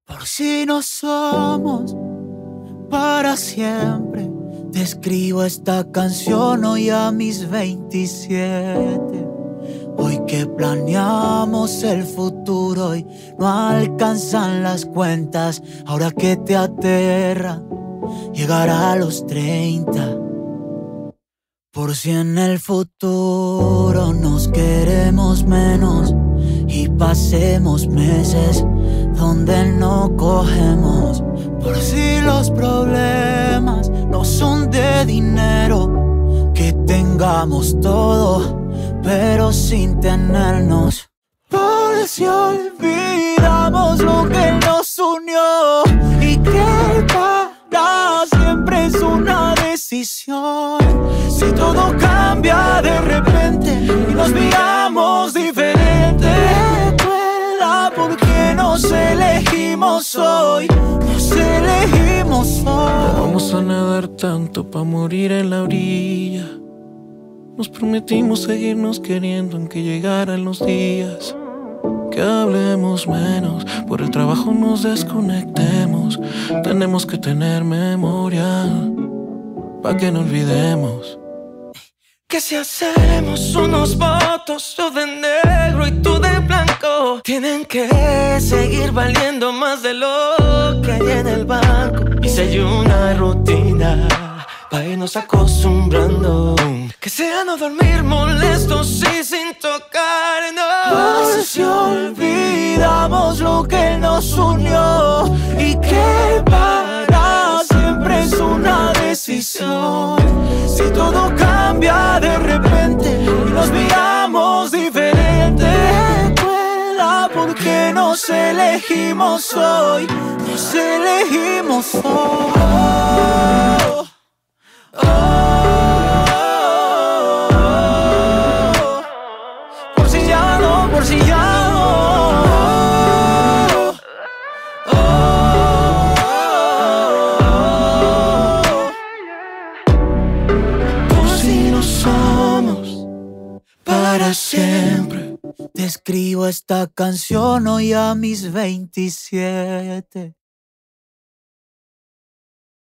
Por si no somos para siempre, te escribo esta canción hoy a mis 27. Hoy que planeamos el futuro y no alcanzan las cuentas. Ahora que te aterra llegar a los 30. Por si en el futuro nos queremos menos y pasemos meses donde no cogemos. Por si los problemas no son de dinero, que tengamos todo pero sin tenernos. Por si olvidamos lo que nos unió y que para siempre es una decisión. Si todo cambia de repente y nos miramos diferente, recuerda por qué nos elegimos hoy. Nos elegimos hoy. No vamos a nadar tanto pa' morir en la orilla. Nos prometimos seguirnos queriendo aunque llegaran los días. Que hablemos menos, por el trabajo nos desconectemos. Tenemos que tener memoria pa' que no olvidemos. Que si hacemos unos votos, yo de negro y tú de blanco, tienen que seguir valiendo más de lo que hay en el banco. Y si hay una rutina pa' irnos acostumbrando, que sea no dormir molestos y sin tocarnos. Por si olvidamos lo que nos unió y que para siempre es una decisión. Si todo cambia de repente y nos miramos diferente, recuerda por qué nos elegimos hoy. Nos elegimos hoy. Por si ya no, por si ya no. Por si no somos para siempre, te escribo esta canción hoy a mis 27.